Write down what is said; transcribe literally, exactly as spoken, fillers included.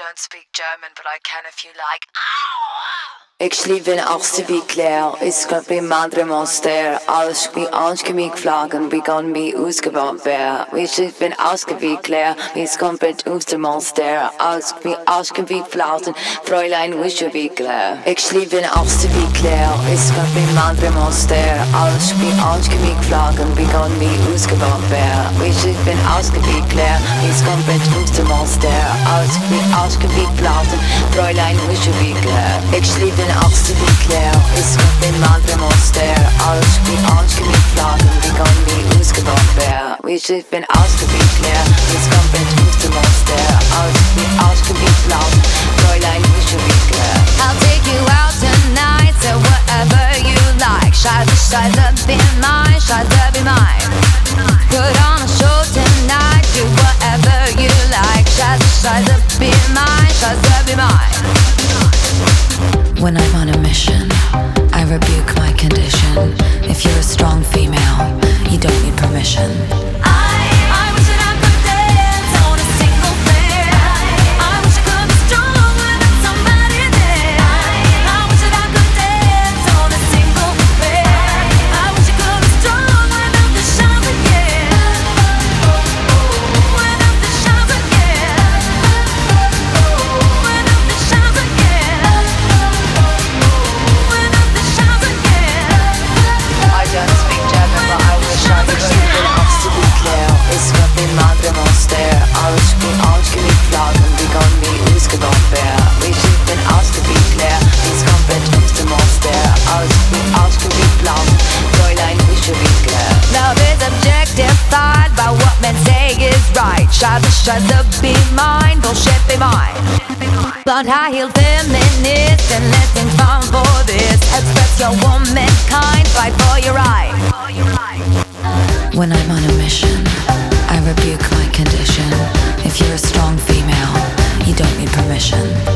don't speak German, but I can if you like. Ik sliep in achtste wie Claire, ik schat bij Madre Monster. Alles wie aanschemiek vlaggen, wie kan wie uitgebouwd werden. We sliep in achtste wie Claire, wie schat bij Oestermonster. Alles wie aanschemiek vlaggen, Fräulein wische wie Claire. Ik sliep in achtste wie Claire, ik schat bij Madre Monster. Alles wie aanschemiek vlaggen, wie kan wie uitgebouwd werden. We sliep in achtste wie Claire, wie schat bij Oestermonster. Alles wie aanschemiek vlaggen, Fräulein wische wie Claire. Ik sliep in achtste wie Claire, ik schat bij Madre Monster. Alles wie aanschemiek vlaggen, wie kan wie uitgebouwd werden. We sliep in achtste wie Claire, wie schat bij Oestermonster. Alles wie aanschemiek vlaggen, Fräulein wische wie Claire. I'll take you out tonight, so whatever you like. Scheiße, scheiße, be mine, scheiße, be mine. Put on a show tonight, do whatever you like. Scheiße, scheiße, be mine, scheiße, be mine. When I'm on a mission, I rebuke my condition. If you're a strong female, you don't need permission. I, I wish that I could dance on a single bed. I wish I could be strong without somebody there. I wish that I could dance on a single bed. I wish I could be strong without the shower, yeah. Without the shower, yeah. Without the shower, yeah. Without the shower, yeah. I don't speak German, but I wish I could. Ik ben achtste wie Claire, ik schat bij Madre Monster. Alles wie aanschemiek vlaggen, wie kan wie uitgebouwd werden. We sliep in achtste wie Claire, ik schat bij Oestermonster. Alles wie aanschemiek vlaggen, Fräulein wische wie Claire. Love is objectified by what men say is right. Scheiße, scheiße, be mine, bullshit, be mine. Blonde high-heeled feminist and letting fun for this. Express your womankind, fight for your right. When I'm on a mission, I rebuke my condition. If you're a strong female, you don't need permission.